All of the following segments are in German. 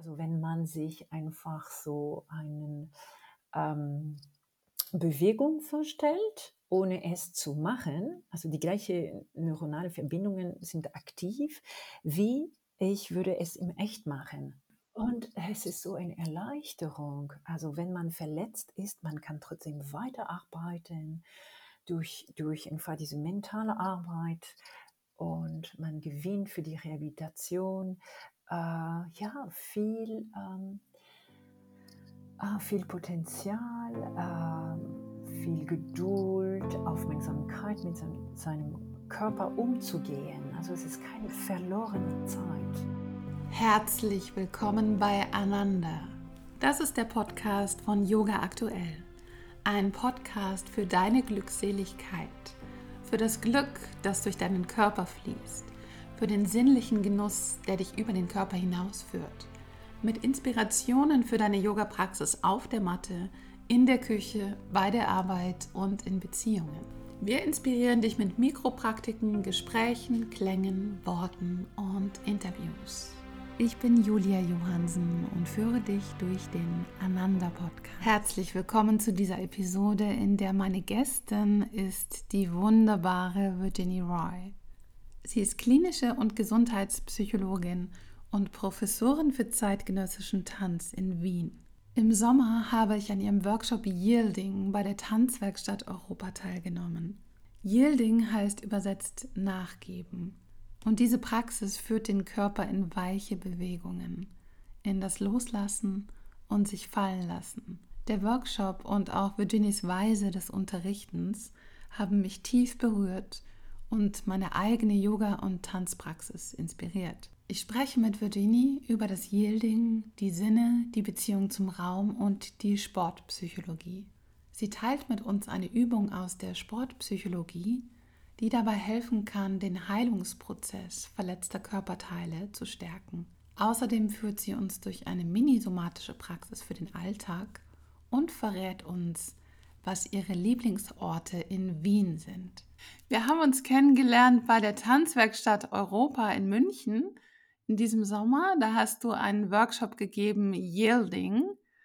Also wenn man sich einfach so eine Bewegung vorstellt, ohne es zu machen, also die gleichen neuronale Verbindungen sind aktiv, wie ich würde es im Echt machen. Und es ist so eine Erleichterung. Also wenn man verletzt ist, man kann trotzdem weiterarbeiten durch einfach diese mentale Arbeit und man gewinnt für die Rehabilitation ja viel Potenzial, viel Geduld, Aufmerksamkeit mit seinem Körper umzugehen. Also es ist keine verlorene Zeit. Herzlich willkommen bei Ananda. Das ist der Podcast von Yoga Aktuell. Ein Podcast für deine Glückseligkeit, für das Glück, das durch deinen Körper fließt, für den sinnlichen Genuss, der dich über den Körper hinausführt, mit Inspirationen für deine Yoga-Praxis auf der Matte, in der Küche, bei der Arbeit und in Beziehungen. Wir inspirieren dich mit Mikropraktiken, Gesprächen, Klängen, Worten und Interviews. Ich bin Julia Johansen und führe dich durch den Ananda-Podcast. Herzlich willkommen zu dieser Episode, in der meine Gästin ist die wunderbare Virginie Roy. Sie ist klinische und Gesundheitspsychologin und Professorin für zeitgenössischen Tanz in Wien. Im Sommer habe ich an ihrem Workshop Yielding bei der Tanzwerkstatt Europa teilgenommen. Yielding heißt übersetzt Nachgeben. Und diese Praxis führt den Körper in weiche Bewegungen, in das Loslassen und sich fallen lassen. Der Workshop und auch Virginies Weise des Unterrichtens haben mich tief berührt und meine eigene Yoga- und Tanzpraxis inspiriert. Ich spreche mit Virginie über das Yielding, die Sinne, die Beziehung zum Raum und die Sportpsychologie. Sie teilt mit uns eine Übung aus der Sportpsychologie, die dabei helfen kann, den Heilungsprozess verletzter Körperteile zu stärken. Außerdem führt sie uns durch eine mini-somatische Praxis für den Alltag und verrät uns, was ihre Lieblingsorte in Wien sind. Wir haben uns kennengelernt bei der Tanzwerkstatt Europa in München in diesem Sommer. Da hast du einen Workshop gegeben, Yielding,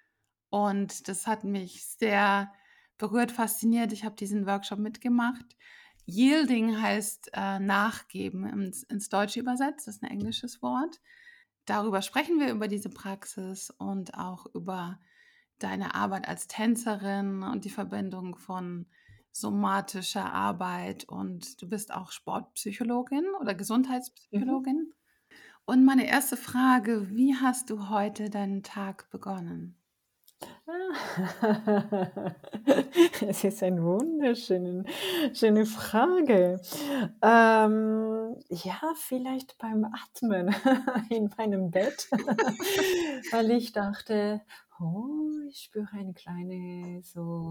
und das hat mich sehr berührt, fasziniert. Ich habe diesen Workshop mitgemacht. Yielding heißt nachgeben ins Deutsche übersetzt, das ist ein englisches Wort. Darüber sprechen wir, über diese Praxis und auch über deine Arbeit als Tänzerin und die Verbindung von somatischer Arbeit, und du bist auch Sportpsychologin oder Gesundheitspsychologin. Und meine erste Frage, wie hast du heute deinen Tag begonnen? Es ist eine schöne Frage. Ja, vielleicht beim Atmen in meinem Bett, weil ich dachte, oh, ich spüre eine kleine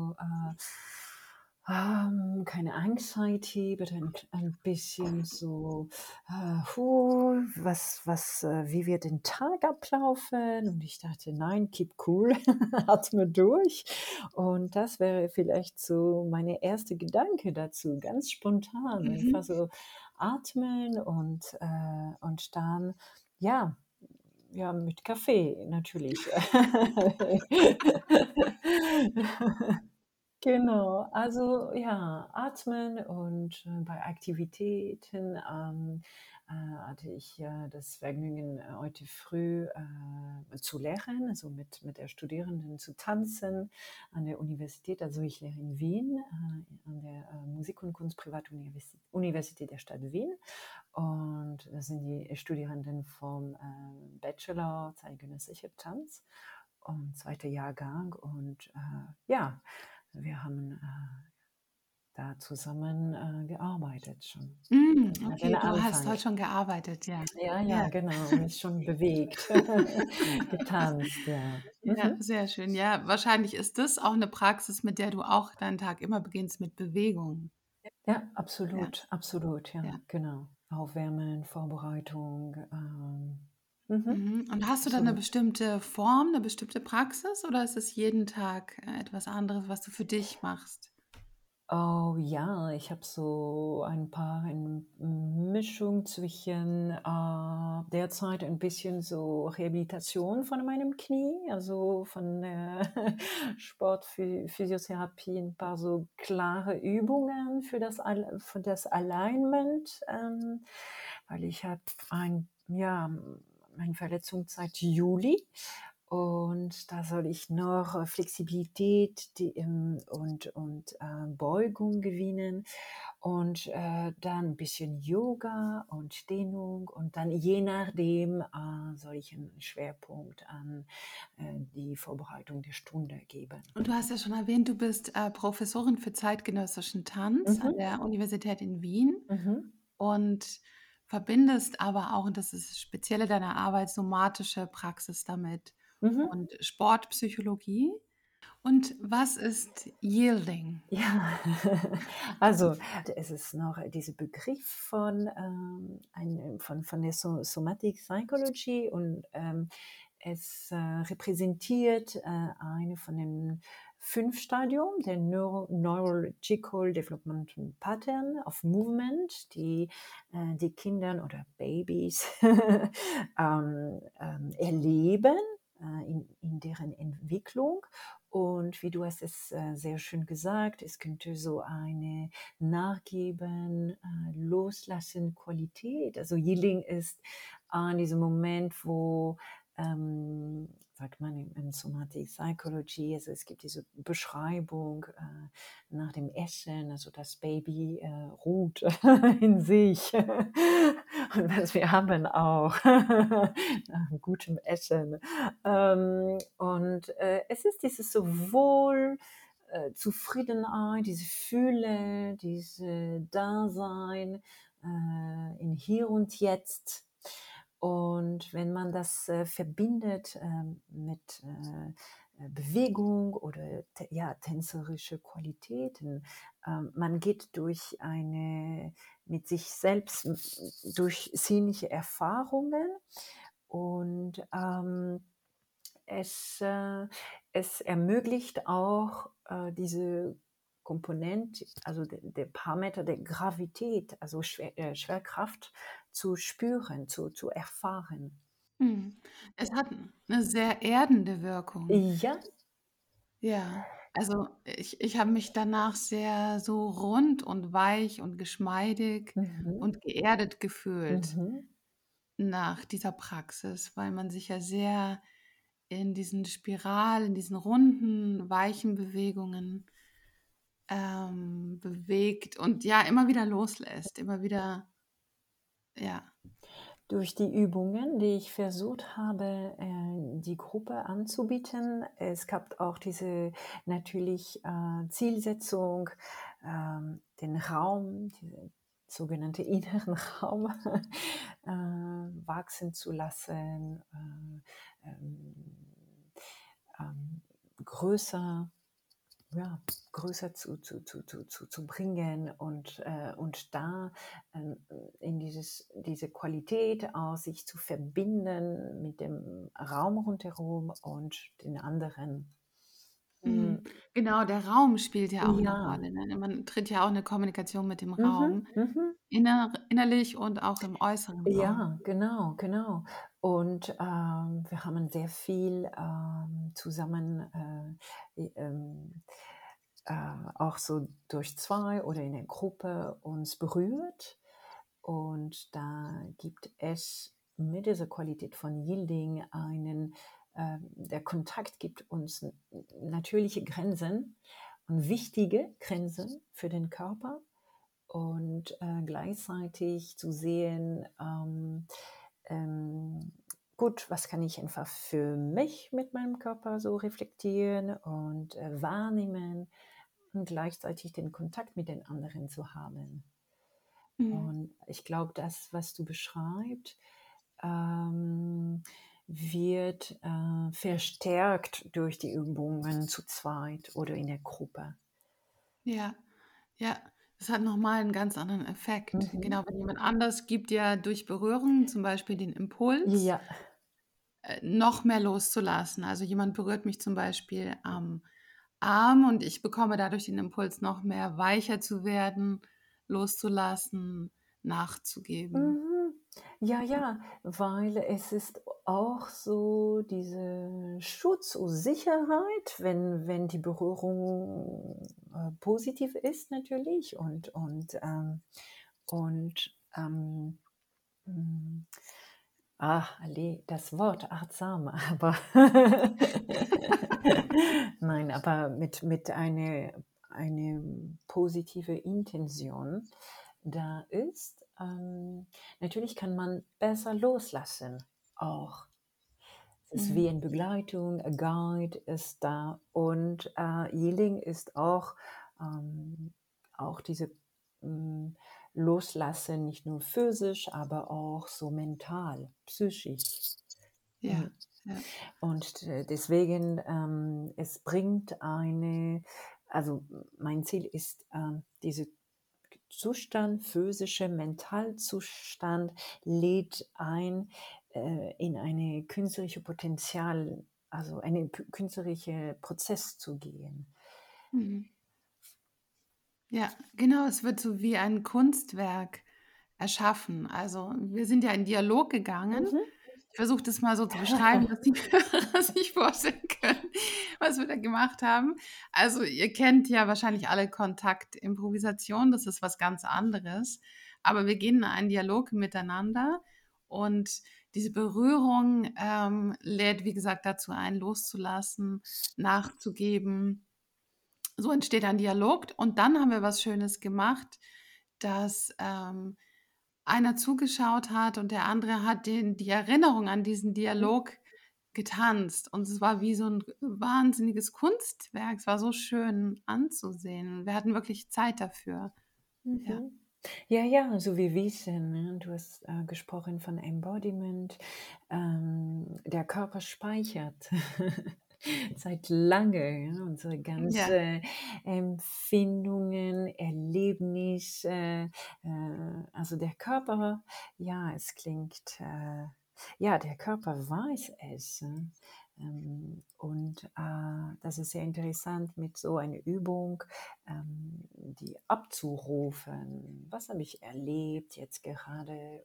keine Anxiety, aber ein bisschen so, wie wird den Tag ablaufen? Und ich dachte, nein, keep cool, atme durch. Und das wäre vielleicht so meine erste Gedanke dazu, ganz spontan, einfach so atmen und dann, ja, ja, mit Kaffee natürlich. Genau, also ja, atmen und bei Aktivitäten hatte ich das Vergnügen, heute früh zu lehren, also mit der Studierenden zu tanzen an der Universität. Also ich lehre in Wien, an der Musik- und Kunst-Privatuniversität der Stadt Wien. Und das sind die Studierenden vom Bachelor zeitgenössischer Tanz und zweiter Jahrgang. Und ja, wir haben da zusammen gearbeitet schon. Okay, Den du hast Anfang. heute schon gearbeitet, ja. Ja, genau, mich schon bewegt, getanzt, ja. Ja, sehr schön. Ja, wahrscheinlich ist das auch eine Praxis, mit der du auch deinen Tag immer beginnst mit Bewegung. Ja, Ja, absolut, ja. ja, genau. Aufwärmen, Vorbereitung, Und hast du da eine absolut. bestimmte Form, eine bestimmte Praxis, oder ist es jeden Tag etwas anderes, was du für dich machst? Oh ja, ich habe so eine Mischung zwischen, derzeit ein bisschen so Rehabilitation von meinem Knie, also von Sport, Physiotherapie, ein paar so klare Übungen für das Alignment, weil ich habe meine Verletzung seit Juli und da soll ich noch Flexibilität Beugung gewinnen und dann ein bisschen Yoga und Dehnung und dann je nachdem soll ich einen Schwerpunkt an die Vorbereitung der Stunde geben. Und du hast ja schon erwähnt, du bist, Professorin für zeitgenössischen Tanz an Mhm, der Universität in Wien mhm, und verbindest aber auch, und das ist das Spezielle deiner Arbeit, somatische Praxis damit mhm. und Sportpsychologie. Und was ist Yielding? Ja, also es ist noch dieser Begriff von der Somatic Psychology und es repräsentiert eine von den 5 Stadien der Neurological Developmental Pattern of Movement, die Kindern oder Babys erleben in deren Entwicklung. Und wie du hast es sehr schön gesagt, es könnte so eine Nachgeben, Loslassen Qualität. Also Yielding ist an diesem Moment, wo sagt man in Somatic Psychology, also es gibt diese Beschreibung nach dem Essen, also das Baby ruht in sich. Und was wir haben auch nach gutem Essen. Es ist dieses sowohl Zufriedenheit, diese Fülle, diese Dasein in Hier und Jetzt. Und wenn man das verbindet mit Bewegung oder tänzerische Qualitäten, man geht durch eine mit sich selbst durch sinnliche Erfahrungen und es, äh, es ermöglicht auch diese Komponente, also der Parameter der Gravität, also Schwerkraft zu spüren, zu erfahren. Mhm. Es hat eine sehr erdende Wirkung. Ja. Ja, also ich habe mich danach sehr so rund und weich und geschmeidig Mhm. und geerdet gefühlt Mhm. nach dieser Praxis, weil man sich ja sehr in diesen runden, weichen Bewegungen, bewegt und ja, immer wieder loslässt, immer wieder ja. Durch die Übungen, die ich versucht habe, die Gruppe anzubieten. Es gab auch diese natürlich Zielsetzung, den Raum, den sogenannten inneren Raum wachsen zu lassen, ähm, größer ja, größer zu bringen und da in diese Qualität aus sich zu verbinden mit dem Raum rundherum und den anderen. Mm, Mhm. Genau, der Raum spielt ja auch eine Ja, Rolle, ne? Man tritt ja auch eine Kommunikation mit dem mhm, Raum, mhm. innerlich und auch im äußeren Raum. Ja, genau, genau. Und wir haben sehr viel zusammen auch so durch zwei oder in der Gruppe uns berührt. Und da gibt es mit dieser Qualität von Yielding der Kontakt gibt uns natürliche Grenzen und wichtige Grenzen für den Körper und gleichzeitig zu sehen, ähm, gut, was kann ich einfach für mich mit meinem Körper so reflektieren und wahrnehmen und gleichzeitig den Kontakt mit den anderen zu haben. Mhm. Und ich glaube, das, was du beschreibst, ähm, wird verstärkt durch die Übungen zu zweit oder in der Gruppe. Ja, ja, das hat noch mal 'n ganz anderen Effekt. Mhm. Genau, wenn jemand anders gibt ja durch Berührung zum Beispiel den Impuls, Ja. noch mehr loszulassen. Also, jemand berührt mich zum Beispiel am Arm und ich bekomme dadurch den Impuls, noch mehr weicher zu werden, loszulassen, nachzugeben. Mhm. Ja, ja, weil es ist auch so diese Schutz und Sicherheit, wenn die Berührung, positiv ist natürlich und, hm, das Wort achtsam, aber nein, aber mit eine positive Intention da ist. Natürlich kann man besser loslassen auch. Es ist wie Mhm. eine Begleitung, ein Guide ist da und, Healing ist auch diese, hm, Loslassen, nicht nur physisch, aber auch so mental, psychisch. Ja, Mhm. ja. Und, deswegen, es bringt also, mein Ziel ist, diese Zustand, physische Mentalzustand lädt ein, in eine künstliche Potenzial, also eine künstliche Prozess zu gehen. Mhm. Ja, genau, es wird so wie ein Kunstwerk erschaffen. Also, wir sind ja in Dialog gegangen. Mhm. Ich versuche das mal so zu beschreiben, dass die Hörer sich vorstellen können, was wir da gemacht haben. Also, ihr kennt ja wahrscheinlich alle Kontaktimprovisation, das ist was ganz anderes. Aber wir gehen in einen Dialog miteinander und diese Berührung, lädt, wie gesagt, dazu ein, loszulassen, nachzugeben. So entsteht ein Dialog und dann haben wir was Schönes gemacht, dass, einer zugeschaut hat und der andere hat die Erinnerung an diesen Mhm. Dialog getanzt. Und es war wie so ein wahnsinniges Kunstwerk. Es war so schön anzusehen. Wir hatten wirklich Zeit dafür. Ja. Mhm. Ja, ja, so wie Wissen, ne? Du hast, gesprochen von Embodiment. Der Körper speichert seit lange, ja, unsere Ja. ganze Empfindungen, Erlebnisse. Also der Körper, ja, es klingt, ja, der Körper weiß es. Ne? Und das ist sehr interessant mit so einer Übung, die abzurufen. Was habe ich erlebt jetzt gerade?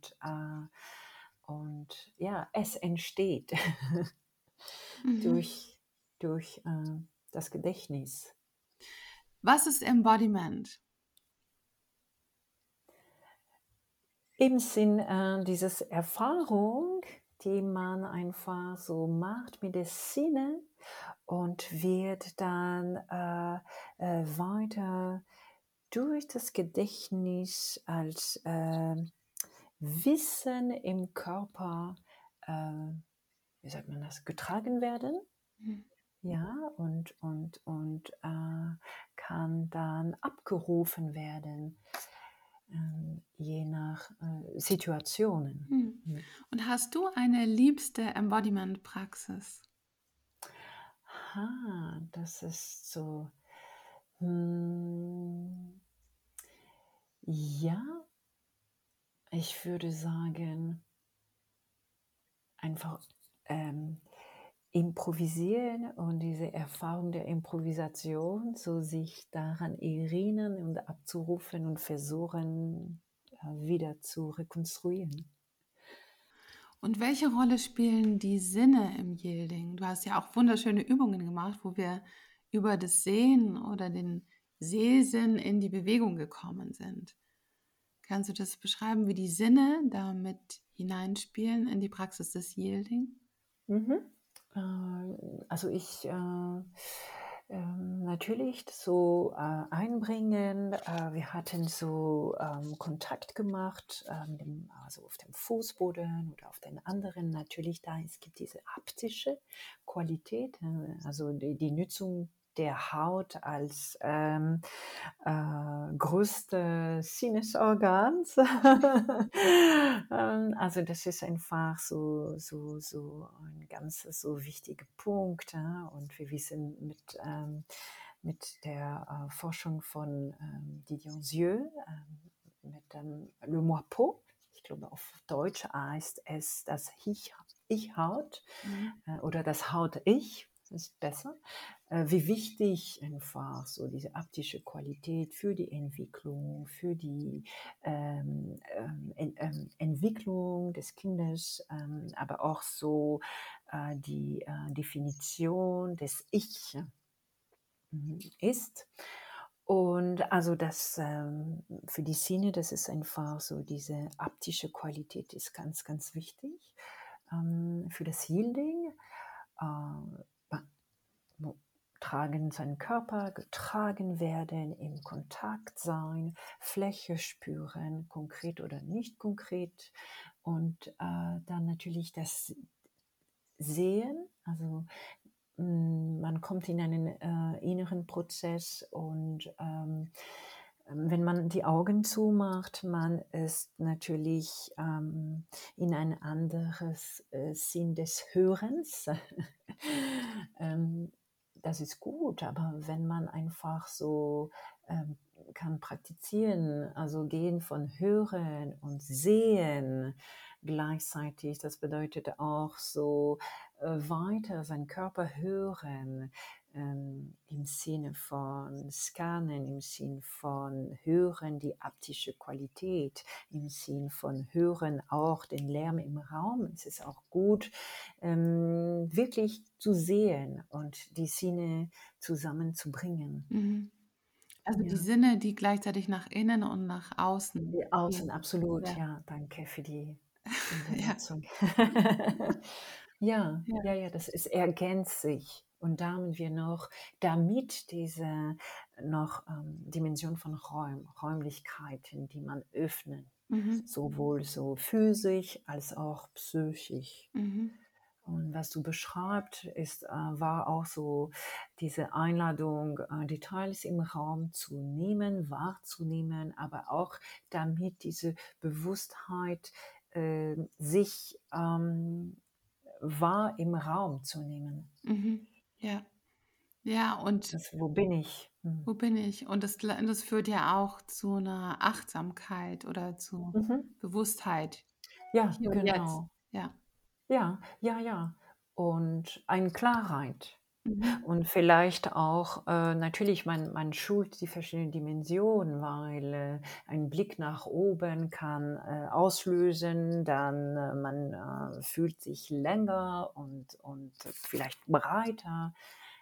Und ja, es entsteht Mhm. durch, durch das Gedächtnis. Was ist Embodiment? Im Sinn dieses Erfahrung, die man einfach so macht mit den Sinnen und wird dann weiter durch das Gedächtnis als Wissen im Körper, äh, wie sagt man das, getragen werden. Mhm. Ja, und kann dann abgerufen werden, je nach Situationen. Mhm. Mhm. Und hast du eine liebste Embodiment-Praxis? Das ist so. Hm, ja, ich würde sagen, einfach ähm, improvisieren und diese Erfahrung der Improvisation, so sich daran erinnern und abzurufen und versuchen, wieder zu rekonstruieren. Und welche Rolle spielen die Sinne im Yielding? Du hast ja auch wunderschöne Übungen gemacht, wo wir über das Sehen oder den Sehsinn in die Bewegung gekommen sind. Kannst du das beschreiben, wie die Sinne damit hineinspielen in die Praxis des Yielding? Mhm. Also natürlich so einbringen. Wir hatten so Kontakt gemacht, also auf dem Fußboden oder auf den anderen. Natürlich, es gibt diese haptische Qualität, also die Nutzung der Haut als größte Sinnesorgans. Also das ist einfach so ein ganz so wichtiger Punkt. Ja? Und wir wissen mit der Forschung von Didier Sieu, mit dem Le Moi Peau, ich glaube auf Deutsch heißt es das Ich-Haut Mhm. oder das Haut-Ich. ist besser. Wie wichtig einfach so diese aptische Qualität für die Entwicklung, für die Entwicklung des Kindes, aber auch so die Definition des Ich ist. Und also das für die Sinne, das ist einfach so, diese aptische Qualität ist ganz, ganz wichtig für das Healing. Äh, tragen seinen Körper, getragen werden, im Kontakt sein, Fläche spüren, konkret oder nicht konkret. Und dann natürlich das Sehen, also man kommt in einen inneren Prozess und wenn man die Augen zumacht, man ist natürlich in ein anderes Sinn des Hörens. ähm, das ist gut, aber wenn man einfach so kann praktizieren, also gehen von Hören und Sehen gleichzeitig, das bedeutet auch so weiter seinen Körper hören, im Sinne von Scannen, im Sinne von Hören die aptische Qualität, im Sinne von Hören auch den Lärm im Raum. Es ist auch gut, wirklich zu sehen und die Sinne zusammenzubringen. Mhm. Also die Ja. Sinne, die gleichzeitig nach innen und nach außen Außen, gehen. absolut, Ja, ja. Danke für die ja, Übersetzung. Ja, ja. ja, ja, das ist ergänzt sich. Und da haben wir noch, damit diese noch Dimension von Räumlichkeiten, die man öffnen, Mhm. sowohl so physisch als auch psychisch. Mhm. Und was du beschreibst, war auch so diese Einladung, Details im Raum zu nehmen, wahrzunehmen, aber auch damit diese Bewusstheit sich wahr im Raum zu nehmen. Mhm. Ja. Ja, und Das, wo bin ich? wo bin ich? Und das führt ja auch zu einer Achtsamkeit oder zu Mhm. Bewusstheit Ja, hier und jetzt. genau. Ja. Ja, ja, ja. Und eine Klarheit. Mhm. Und vielleicht auch, natürlich, man schult die verschiedenen Dimensionen, weil ein Blick nach oben kann auslösen, dann man fühlt sich länger und vielleicht breiter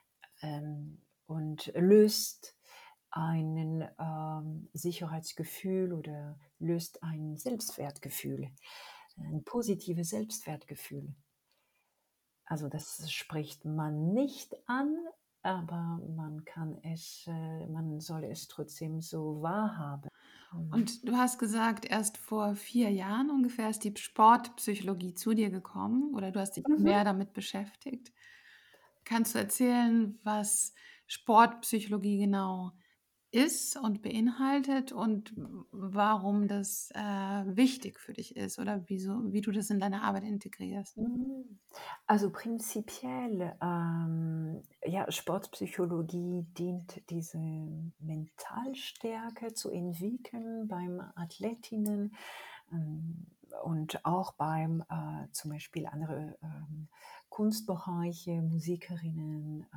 und löst einen Sicherheitsgefühl oder löst ein Selbstwertgefühl, ein positives Selbstwertgefühl. Also das spricht man nicht an, aber man soll es trotzdem so wahrhaben. Mhm. Und du hast gesagt, erst vor 4 Jahren ungefähr ist die Sportpsychologie zu dir gekommen oder du hast dich Mhm. mehr damit beschäftigt. Kannst du erzählen, was Sportpsychologie genau ist und beinhaltet und warum das, wichtig für dich ist oder wie du das in deine Arbeit integrierst? Mhm. Also prinzipiell, ja, Sportpsychologie dient diese Mentalstärke zu entwickeln beim Athletinnen ähm, und auch beim zum Beispiel andere Kunstbereiche, Musikerinnen,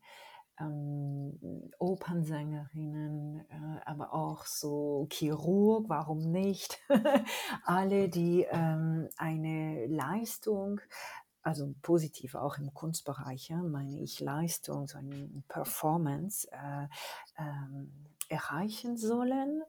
Opernsängerinnen, aber auch so Chirurg, warum nicht? Alle, die eine Leistung, also positiv auch im Kunstbereich, ja, meine ich Leistung, so eine Performance erreichen sollen.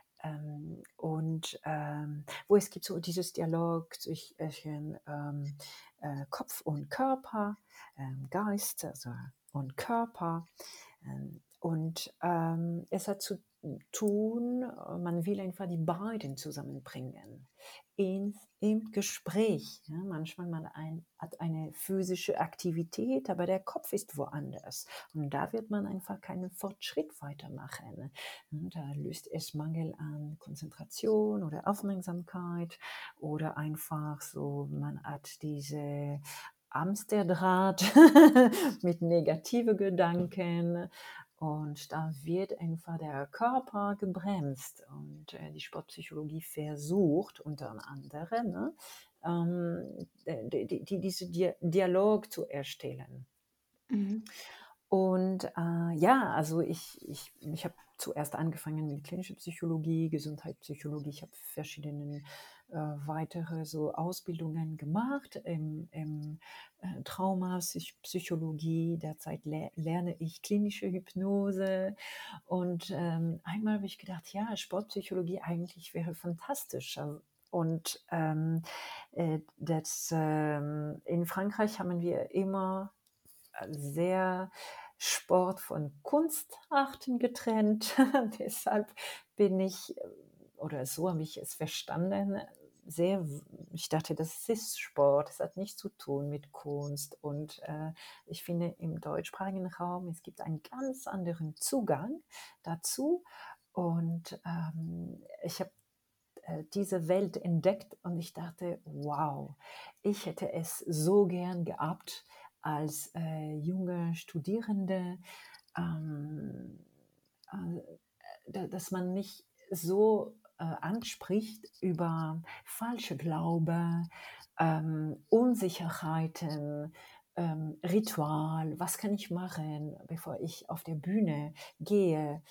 Und wo es gibt so dieses Dialog zwischen Kopf und Körper, Geist also, und Körper. Und es hat zu tun, man will einfach die beiden zusammenbringen im Gespräch. Ja, manchmal hat eine physische Aktivität, aber der Kopf ist woanders. Und da wird man einfach keinen Fortschritt weitermachen. Da löst es Mangel an Konzentration oder Aufmerksamkeit oder einfach so, man hat diese Amsterdraht mit negative Gedanken und da wird einfach der Körper gebremst und die Sportpsychologie versucht unter anderem diesen Dialog zu erstellen. Mhm. Und ja, also ich habe zuerst angefangen mit klinischer Psychologie, Gesundheitspsychologie. Ich habe verschiedene weitere so Ausbildungen gemacht im Traumapsychologie. Derzeit lerne ich klinische Hypnose. Und einmal habe ich gedacht, ja, Sportpsychologie eigentlich wäre fantastisch. Und in Frankreich haben wir immer sehr Sport von Kunstarten getrennt. Deshalb bin ich, oder so habe ich es verstanden, sehr, ich dachte, das ist Sport, das hat nichts zu tun mit Kunst. Und ich finde, im deutschsprachigen Raum, es gibt einen ganz anderen Zugang dazu. Und ich habe diese Welt entdeckt und ich dachte, wow, ich hätte es so gern gehabt als junge Studierende, ähm, dass man mich so anspricht über falsche Glaube, Unsicherheiten, Ritual, was kann ich machen, bevor ich auf der Bühne gehe,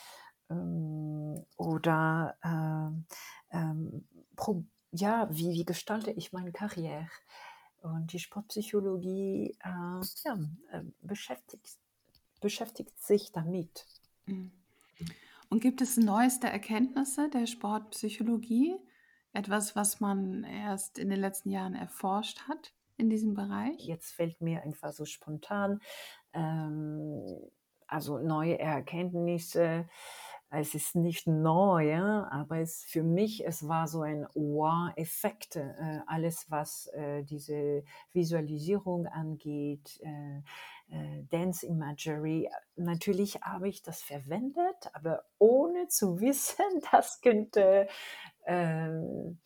oder ähm, ja, wie gestalte ich meine Karriere? Und die Sportpsychologie ja, beschäftigt sich damit. Mhm. Und gibt es neueste Erkenntnisse der Sportpsychologie? Etwas, was man erst in den letzten Jahren erforscht hat in diesem Bereich? Jetzt fällt mir einfach so spontan, ähm, also neue Erkenntnisse. Es ist nicht neu, ja, aber für mich, es war so ein Wow-Effekt. Alles, was diese Visualisierung angeht, Dance Imagery. Natürlich habe ich das verwendet, aber ohne zu wissen, das könnte ähm,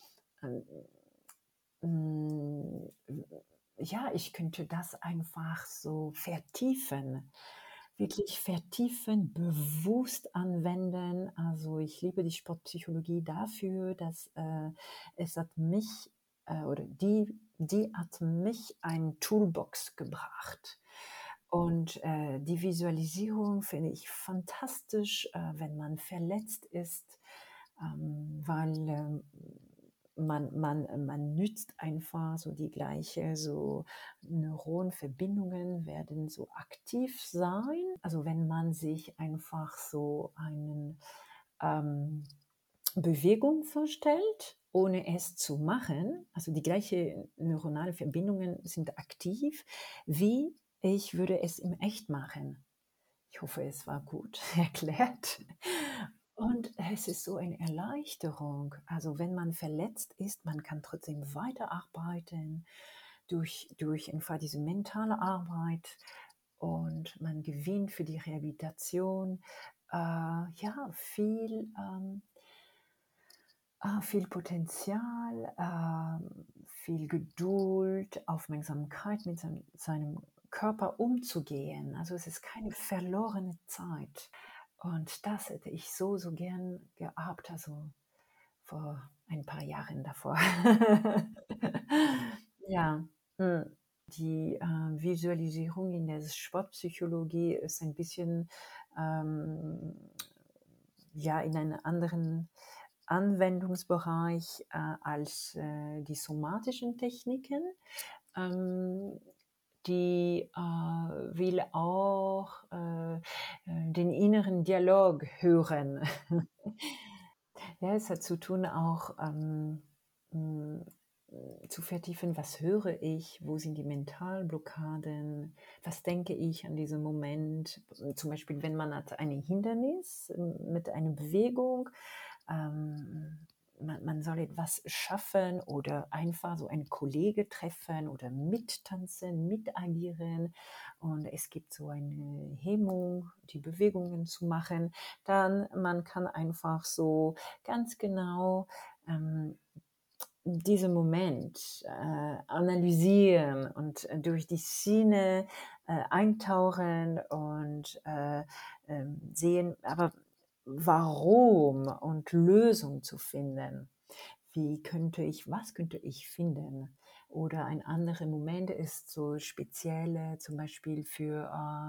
hm, ja, ich könnte das einfach so vertiefen, wirklich vertiefen, bewusst anwenden. Also, ich liebe die Sportpsychologie dafür, dass es hat mich oder die hat mich ein Toolbox gebracht. Und die Visualisierung finde ich fantastisch, wenn man verletzt ist, weil man nützt einfach so die gleiche, so Neuronverbindungen werden so aktiv sein. Also wenn man sich einfach so eine Bewegung vorstellt, ohne es zu machen, also die gleichen neuronale Verbindungen sind aktiv, wie ich würde es im Echt machen. Ich hoffe, es war gut erklärt. Und es ist so eine Erleichterung. Also wenn man verletzt ist, man kann trotzdem weiterarbeiten durch einfach diese mentale Arbeit und man gewinnt für die Rehabilitation ja viel Potenzial, viel Geduld, Aufmerksamkeit mit seinem Körper umzugehen. Also es ist keine verlorene Zeit. Und das hätte ich so gern gehabt, also vor ein paar Jahren davor. Ja, mm. Die Visualisierung in der Sportpsychologie ist ein bisschen ähm, ja in einem anderen Anwendungsbereich als die somatischen Techniken. Ähm, die will auch den inneren Dialog hören. Ja, es hat zu tun auch m, zu vertiefen, was höre ich, wo sind die Mentalblockaden, was denke ich an diesem Moment. Zum Beispiel, wenn man hat ein Hindernis mit einer Bewegung, man soll etwas schaffen oder einfach so einen Kollege treffen oder mittanzen, mitagieren und es gibt so eine Hemmung, die Bewegungen zu machen, dann man kann einfach so ganz genau diesen Moment analysieren und durch die Szene eintauchen und sehen, aber warum und Lösung zu finden. Was könnte ich finden? Oder ein anderer Moment ist so spezielle, zum Beispiel für,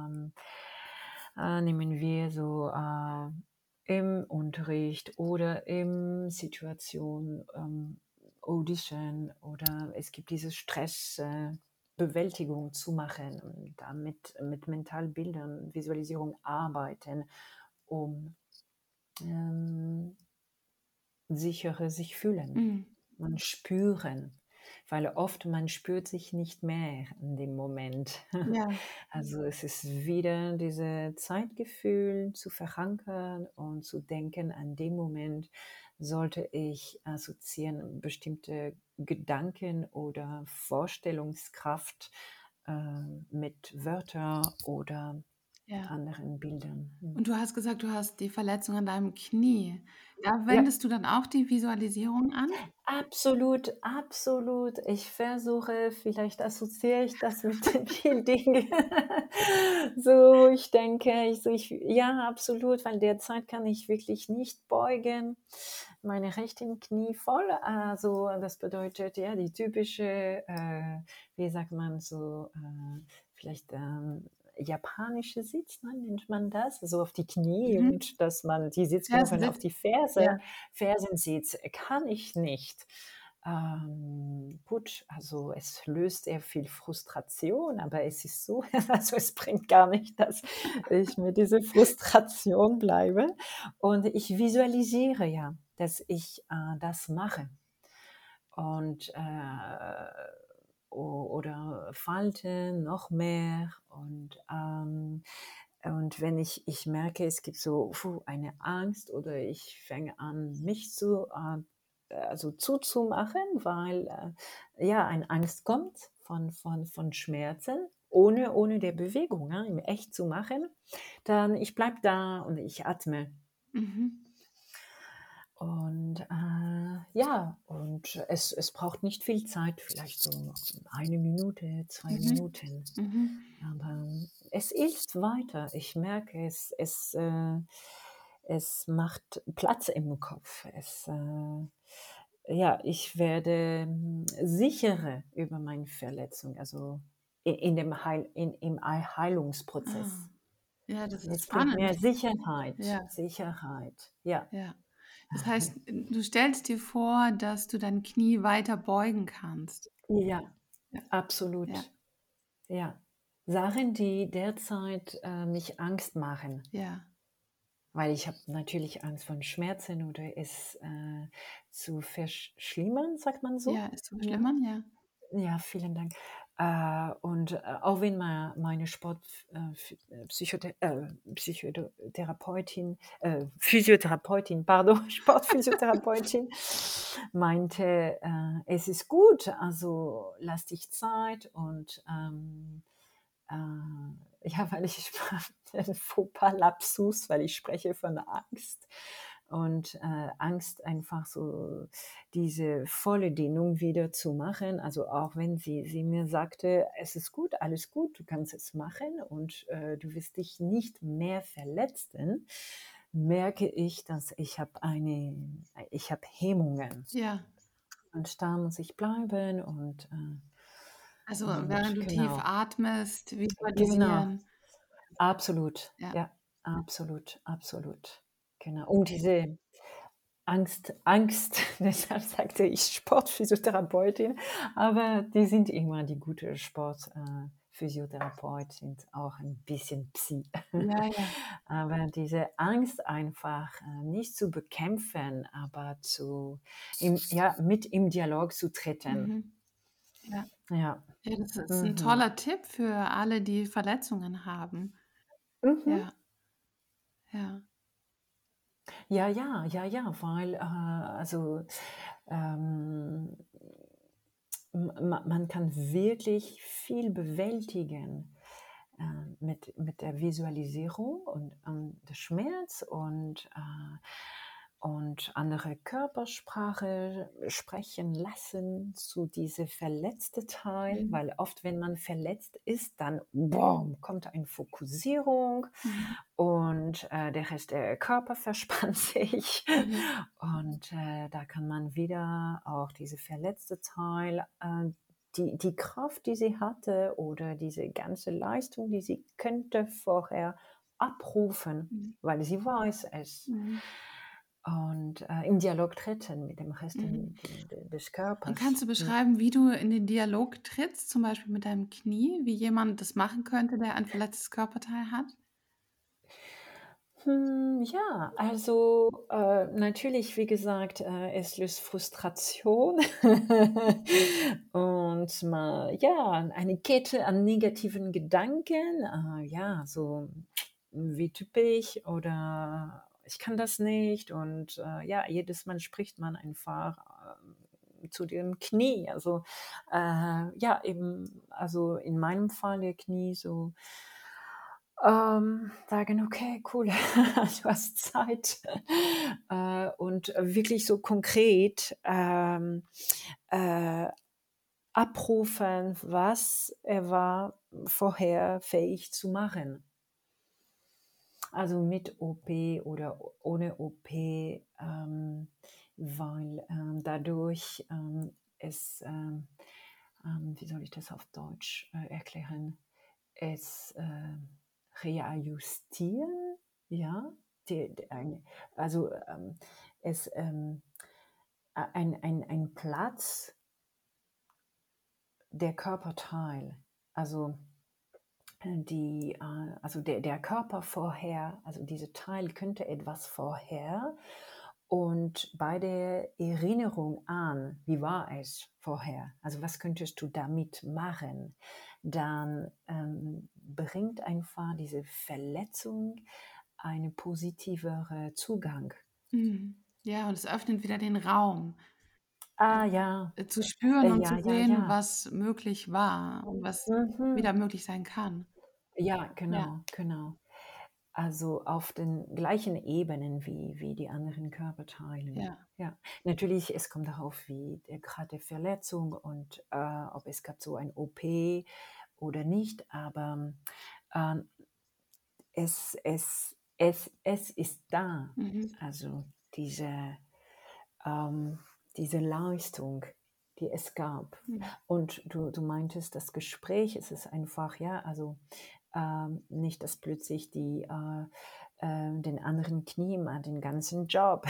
nehmen wir so im Unterricht oder im Situation, Audition oder es gibt diese Stress. Bewältigung zu machen und damit mit Mentalbildern, Visualisierung arbeiten, um ähm, sicherer sich fühlen Mhm. und spüren, weil oft man spürt sich nicht mehr in dem Moment. Ja, Also es ist wieder dieses Zeitgefühl zu verankern und zu denken, an dem Moment sollte ich assoziieren bestimmte Gedanken oder Vorstellungskraft mit Wörtern oder ja. anderen Bildern. Und du hast gesagt, du hast die Verletzung an deinem Knie. Da Ja. wendest du dann auch die Visualisierung an? Absolut, absolut. Ich versuche, vielleicht assoziiere ich das mit den vielen Dingen. So, ich denke, ja, absolut, weil derzeit kann ich wirklich nicht beugen. Meine rechten Knie voll. Also, das bedeutet, ja, die typische, wie sagt man so, vielleicht japanische Sitz, ne, nennt man das, so auf die Knie Mhm. und dass man die Sitzknochen auf Fersensitz? die Ja. Fersensitz kann ich nicht. Gut, also es löst sehr viel Frustration, aber es ist so, also es bringt gar nicht, dass ich mit dieser Frustration bleibe. Und ich visualisiere ja, dass ich das mache. Und oder falte noch mehr und wenn ich merke, es gibt so eine Angst oder ich fange an, mich also zuzumachen, weil ja, eine Angst kommt von Schmerzen, ohne der Bewegung, ne, im echt zu machen, dann ich bleibe da und ich atme. Mhm. Und ja, und es braucht nicht viel Zeit, vielleicht so 1 Minute, zwei Mhm. Minuten. Mhm. Aber es hilft weiter. Ich merke, es macht Platz im Kopf. Ja, ich werde sicherer über meine Verletzung, also im Ah. Heilungsprozess. Ja, das ist Es bringt spannend. mehr Sicherheit, Ja, Sicherheit, ja. ja. Das heißt, du stellst dir vor, dass du dein Knie weiter beugen kannst. Ja, Ja, ja, absolut. Ja. Sachen, die derzeit mich Angst machen, ja. weil ich habe natürlich Angst von Schmerzen oder es zu verschlimmern, sagt man so. Ja, es zu Ja, verschlimmern, ja. ja, vielen Dank. Und auch wenn meine Psychotherapeutin, Physiotherapeutin, pardon, Sportphysiotherapeutin, meinte, es ist gut, also lass dich Zeit und ja, weil ich ein Fauxpas-Lapsus, weil ich spreche von Angst. Und Angst einfach so diese volle Dehnung wieder zu machen. Also auch wenn sie mir sagte, es ist gut, alles gut, du kannst es machen und du wirst dich nicht mehr verletzen, merke ich, dass ich habe Hemmungen. Ja. Und da muss ich bleiben Also, während und du tief genau, atmest, genau. visualisieren. Absolut, Ja, ja, absolut, absolut. Genau. Und diese Angst, deshalb sagte ich Sportphysiotherapeutin, aber die sind immer die gute Physiotherapeut, sind auch ein bisschen Psi. ja, ja. Aber diese Angst einfach nicht zu bekämpfen, aber ja, mit im Dialog zu treten. Mhm. Ja. Ja. Ja, das ist 'n Mhm. toller Tipp für alle, die Verletzungen haben. Mhm. Ja, ja, Ja, ja, ja, ja, weil also ähm, man kann wirklich viel bewältigen mit der Visualisierung und der Schmerz und andere Körpersprache sprechen lassen zu diese verletzte Teil, mhm, weil oft, wenn man verletzt ist, dann boom, kommt eine Fokussierung mhm, und der Rest der Körper verspannt sich mhm, und da kann man wieder auch diese verletzte Teil die Kraft, die sie hatte oder diese ganze Leistung, die sie könnte vorher abrufen, Mhm. weil sie weiß es. Mhm. Und im Dialog treten mit dem Rest Mhm. des Und Körpers. kannst du beschreiben, wie du in den Dialog trittst, zum Beispiel mit deinem Knie, wie jemand das machen könnte, der ein verletztes Körperteil hat? Ja, also natürlich, wie gesagt, es löst Frustration und mal, ja, eine Kette an negativen Gedanken, ja, so wie typisch oder ich kann das nicht und ja, jedes Mal spricht man einfach zu dem Knie, also ja, eben, also in meinem Fall der Knie so sagen: „Okay, cool, du hast Zeit." Und wirklich so konkret, äh, abrufen, was er war vorher fähig zu machen. Also mit OP oder ohne OP, weil, dadurch, wie soll ich das auf Deutsch, erklären? Es, reajustieren, ja, also, es, ein Platz der Körperteil, also also der Körper vorher, also dieser Teil könnte etwas vorher und bei der Erinnerung an, wie war es vorher, also was könntest du damit machen, dann bringt einfach diese Verletzung einen positiveren Zugang. Mhm. Ja, und es öffnet wieder den Raum, Ja, zu spüren und zu ja, ja, sehen, ja. was möglich war und was Mhm. wieder möglich sein kann. Ja, Ja, genau, genau. Also auf den gleichen Ebenen wie die anderen Körperteile. ja. Ja, natürlich, es kommt darauf, wie der Grad der Verletzung und ob es gab so ein OP oder nicht, aber ähm, es ist da. Mhm. Also diese, ähm, diese Leistung, die es gab. Mhm. Und du meintest, das Gespräch, es ist einfach, ja, also nicht, dass plötzlich den anderen Knie mal den ganzen Job,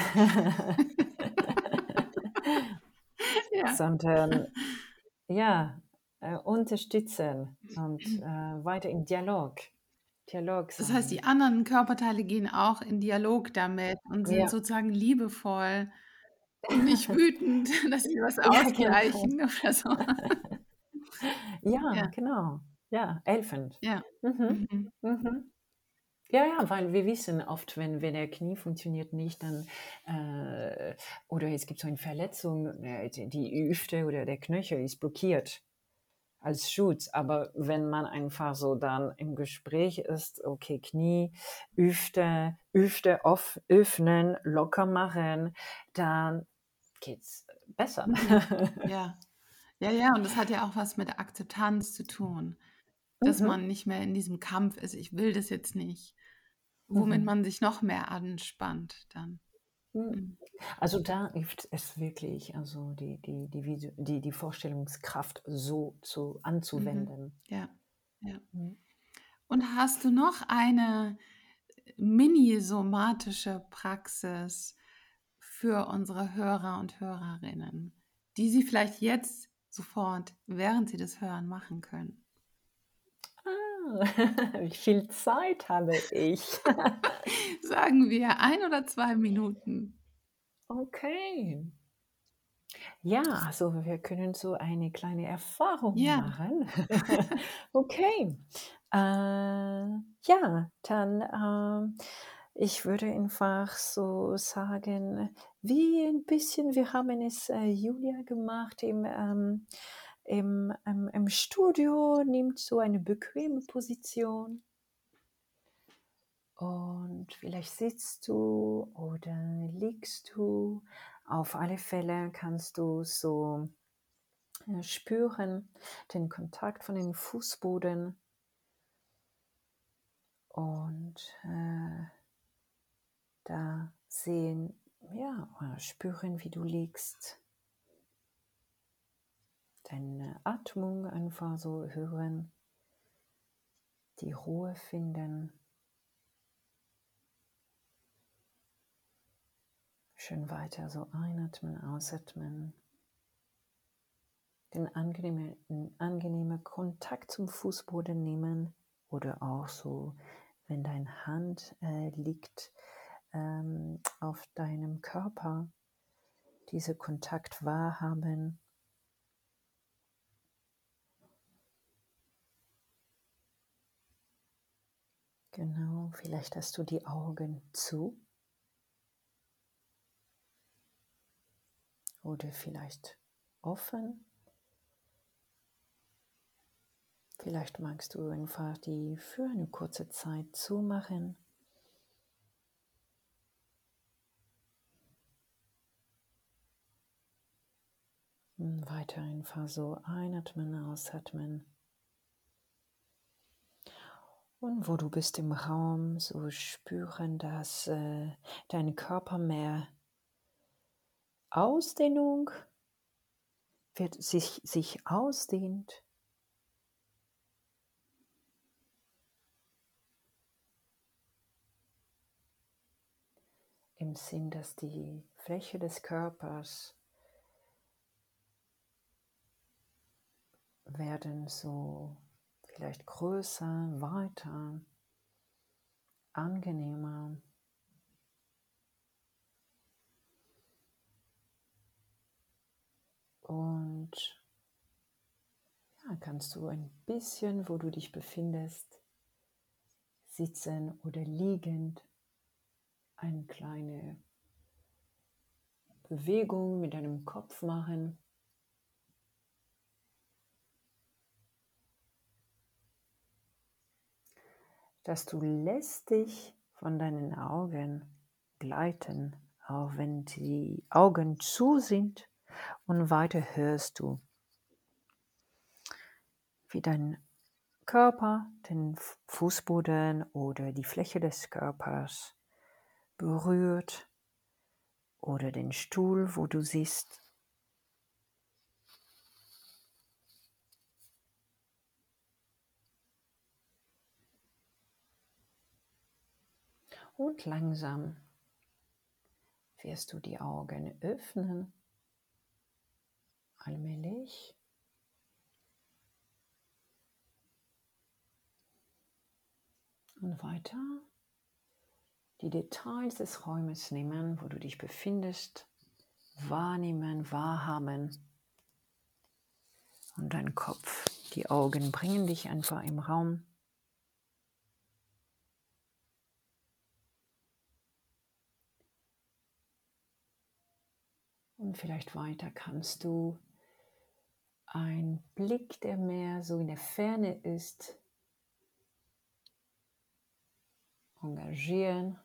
Ja. sondern ja, unterstützen und weiter im Dialog Das heißt, die sein. anderen Körperteile gehen auch in Dialog damit und sind Ja, sozusagen liebevoll und nicht wütend, dass sie was ja, genau. ausgleichen oder so. Ja, Ja, genau. Ja, helfend. ja. Mhm. Mhm. Mhm. Ja, ja, weil wir wissen oft, wenn der Knie funktioniert nicht, dann oder es gibt so eine Verletzung, die Hüfte oder der Knöchel ist blockiert als Schutz. Aber wenn man einfach so dann im Gespräch ist, okay, Knie, Hüfte öffnen, locker machen, dann geht's besser. Mhm. Ja. Ja, ja, und das hat ja auch was mit Akzeptanz zu tun, dass Mhm. man nicht mehr in diesem Kampf ist: „Ich will das jetzt nicht“, womit Mhm. man sich noch mehr anspannt dann. Mhm. Mhm. Also da hilft es wirklich, also die Vorstellungskraft so Mhm. anzuwenden. Ja, ja. Mhm. Und hast du noch eine mini-somatische Praxis für unsere Hörer und Hörerinnen, die sie vielleicht jetzt sofort, während sie das hören, machen können? Wie viel Zeit habe ich? Sagen wir 1 oder 2 Minuten. Okay. Ja, also wir können so eine kleine Erfahrung Ja, machen. Okay. Ja, dann, ich würde einfach so sagen, wie ein bisschen wir haben es, Julia gemacht im Studio, nimmt so eine bequeme Position und vielleicht sitzt du oder liegst du. Auf alle Fälle kannst du so spüren den Kontakt von dem Fußboden und da sehen, ja, oder spüren, wie du liegst. deine Atmung einfach so hören, die Ruhe finden. Schön weiter so einatmen, ausatmen. Den angenehmen Kontakt zum Fußboden nehmen oder auch so, wenn deine Hand liegt auf deinem Körper, diese Kontakt wahrhaben. Genau, vielleicht hast du die Augen zu oder vielleicht offen. Vielleicht magst du einfach die für eine kurze Zeit zumachen. Und weiter einfach so einatmen, ausatmen. Und wo du bist im Raum, so spüren, dass dein Körper mehr Ausdehnung sich ausdehnt. Im Sinn, dass die Fläche des Körpers werden so vielleicht größer, weiter, angenehmer. Und ja, kannst du ein bisschen, wo du dich befindest, sitzen oder liegend, eine kleine Bewegung mit deinem Kopf machen. Dass du lässt dich von deinen Augen gleiten, auch wenn die Augen zu sind, und weiter hörst du, wie dein Körper den Fußboden oder die Fläche des Körpers berührt oder den Stuhl, wo du siehst. Und langsam wirst du die Augen öffnen, allmählich. Und weiter die Details des Raumes nehmen, wo du dich befindest, wahrnehmen, wahrhaben. Und dein Kopf, die Augen bringen dich einfach im Raum. Und vielleicht weiter kannst du einen Blick, der mehr so in der Ferne ist, engagieren.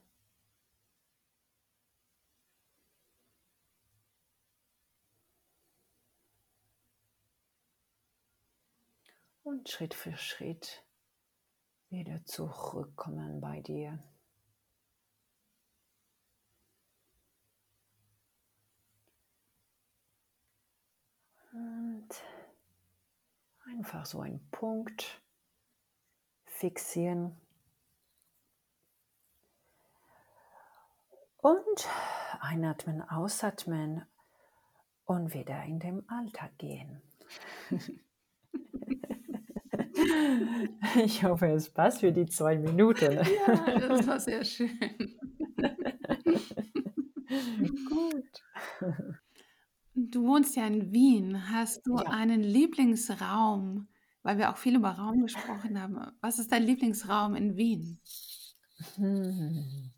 Und Schritt für Schritt wieder zurückkommen bei dir. Und einfach so einen Punkt fixieren. Und einatmen, ausatmen und wieder in den Alltag gehen. Ich hoffe, es passt für die 2 Minuten. Ja, das war sehr schön. Gut. Du wohnst ja in Wien. Hast du Ja. einen Lieblingsraum, weil wir auch viel über Raum gesprochen haben? Was ist dein Lieblingsraum in Wien? Hm.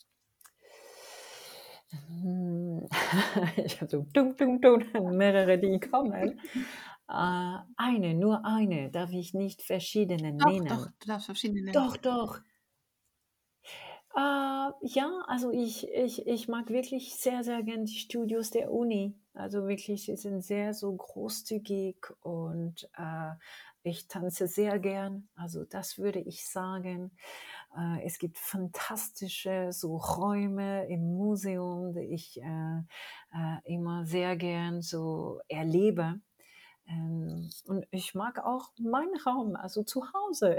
Ich habe so mehrere, die kommen. Nur eine, darf ich nicht verschiedene Doch, doch, nennen? du darfst verschiedene nennen. Doch. Ja, also ich mag wirklich sehr, sehr gern die Studios der Uni. Also wirklich, sie sind sehr so großzügig und ich tanze sehr gern. Also das würde ich sagen. Es gibt fantastische so Räume im Museum, die ich immer sehr gern so erlebe. Und ich mag auch meinen Raum, also zu Hause.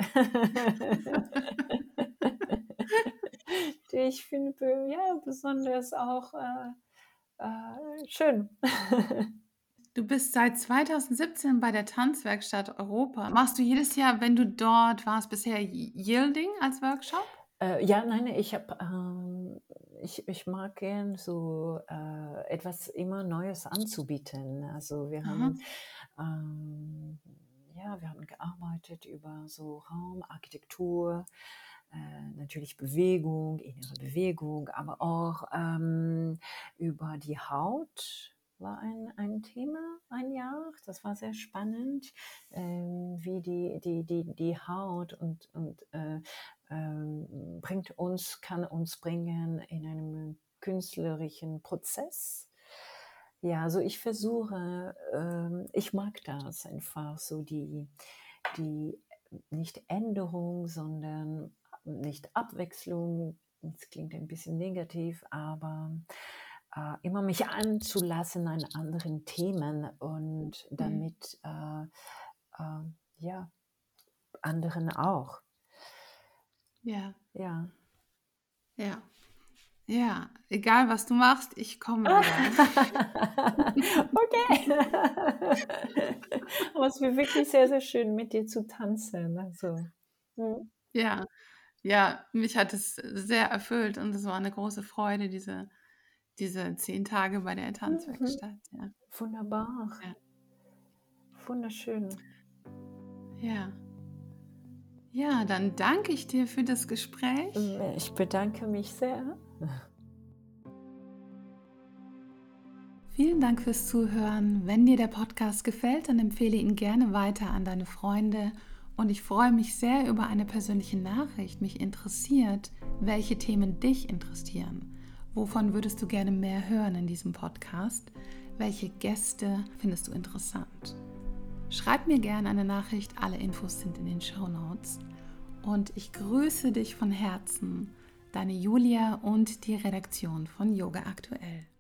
Die ich finde, ja, besonders auch schön. Du bist seit 2017 bei der Tanzwerkstatt Europa. Machst du jedes Jahr, wenn du dort warst, bisher Yielding als Workshop? Ja, nein, ich mag gern so etwas immer Neues anzubieten. Also Aha. Ähm, ja, wir haben gearbeitet über so Raum, Architektur, natürlich Bewegung, innere Bewegung, aber auch über die Haut war ein Thema ein Jahr. Das war sehr spannend, wie die Haut kann uns bringen in einem künstlerischen Prozess. Ja, also ich versuche, ich mag das einfach so die nicht Änderung, sondern nicht Abwechslung. Das klingt ein bisschen negativ, aber immer mich anzulassen an anderen Themen und Mhm. damit ja, anderen auch. Ja, Ja. ja, ja. Egal was du machst, ich komme wieder. Okay. Aber es war wirklich sehr, sehr schön, mit dir zu tanzen. Also, mhm. Ja, ja, mich hat es sehr erfüllt und es war eine große Freude, diese 10 Tage bei der Mhm. Tanzwerkstatt. Ja, Wunderbar. ja, Wunderschön. ja. Ja, dann danke ich dir für das Gespräch. Ich bedanke mich sehr. Vielen Dank fürs Zuhören. Wenn dir der Podcast gefällt, dann empfehle ihn gerne weiter an deine Freunde. Und ich freue mich sehr über eine persönliche Nachricht. Mich interessiert, welche Themen dich interessieren. Wovon würdest du gerne mehr hören in diesem Podcast? Welche Gäste findest du interessant? Schreib mir gerne eine Nachricht. Alle Infos sind in den Shownotes. Und ich grüße dich von Herzen, deine Julia und die Redaktion von Yoga Aktuell.